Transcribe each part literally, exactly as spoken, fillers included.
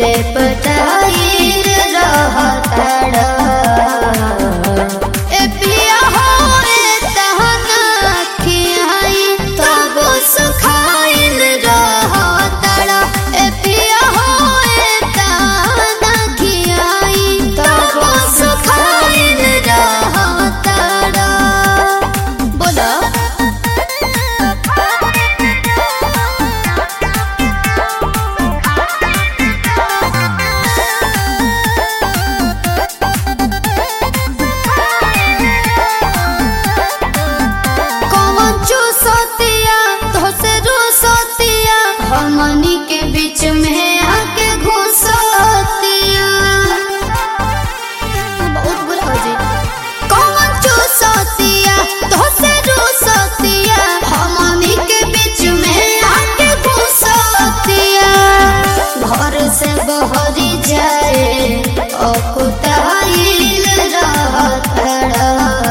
ले पटाइल रहताड़ा ए पिया हो ए तहना खियाई तब सुखाइल रहताड़ा ए पिया हो ए तहना खियाई तब सुखाइल रहताड़ा बोला हमनी के बीच में आके घुसतिया बहुत बुरा हो जी कौन चूसतिया तो से रूसतिया हमनी के बीच में आके घुसतिया घर से बहरी जाए अकुताइल रहताड़ा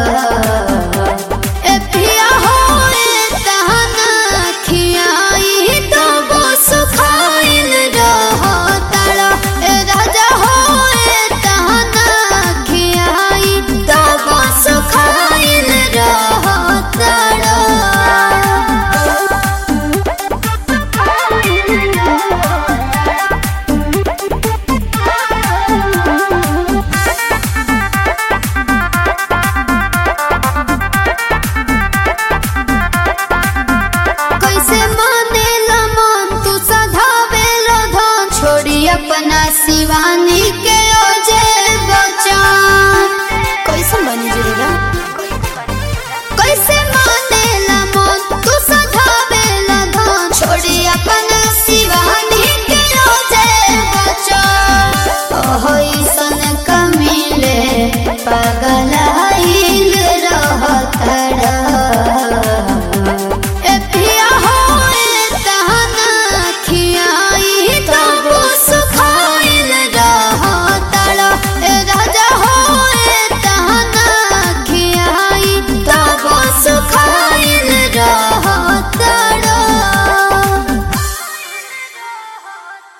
ए पिया हो ए तहना खियाई तब सुखाइल रहताड़ा ए राजा हो ए तहना खियाई तब सुखाइल रहताड़ा अपना शिवानी के